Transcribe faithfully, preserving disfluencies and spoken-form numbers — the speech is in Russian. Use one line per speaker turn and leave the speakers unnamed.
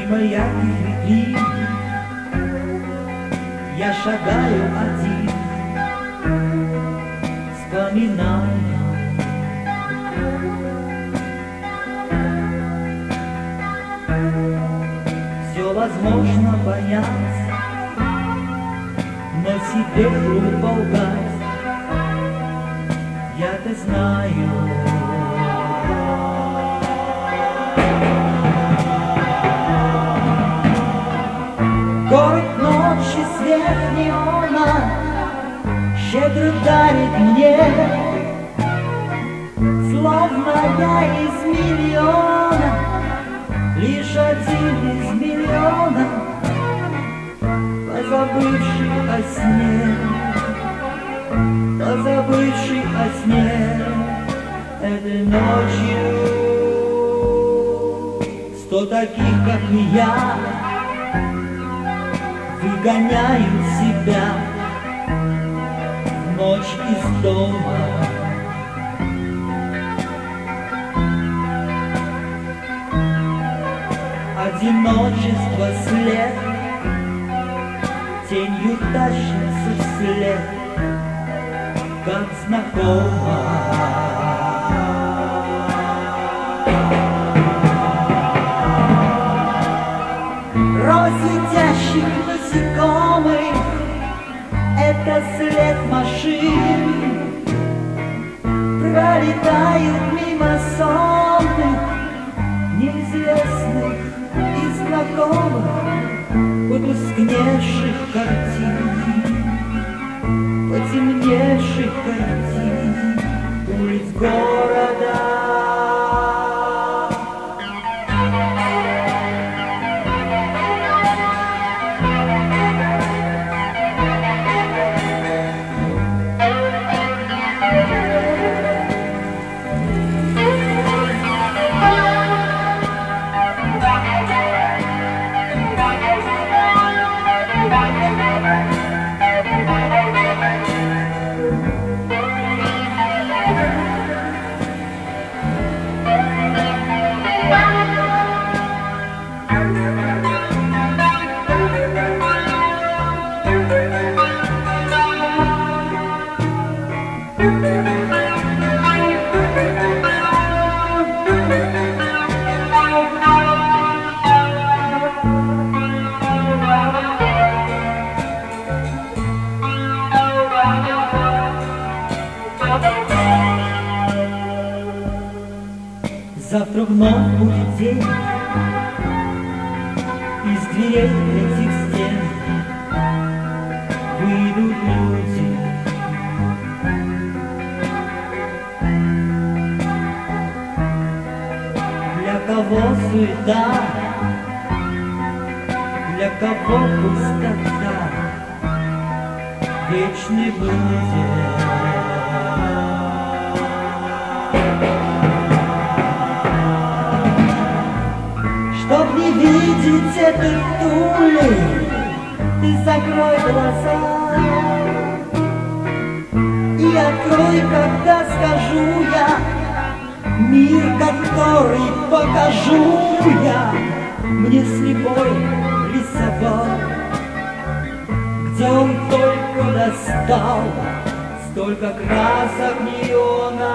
Мимо ярких витрин я шагаю один, вспоминаю все возможно понять, но себе глупо лгать. Я-то знаю. Город ночи, свет неона щедро дарит мне, словно я из миллиона, лишь один из миллиона, позабывший о сне, позабывший о сне этой ночью. Сто таких, как и я, выгоняют себя в ночь из дома. Одиночество след тенью тащится вслед, как знакомо. Рой летящих насекомых — это след машин, пролетают мимо сонных, неизвестных и знакомых, потускневших картин, потемневших картин улиц города. Завтра вновь будет день, из дверей этих стен выйдут люди. Для кого суета, для кого пустота, вечный будет. Чтоб не видеть этой тули, ты закрой глаза и открой, когда скажу я, мир, который покажу я, мне слепой рисовал, где он только достал столько красок неона.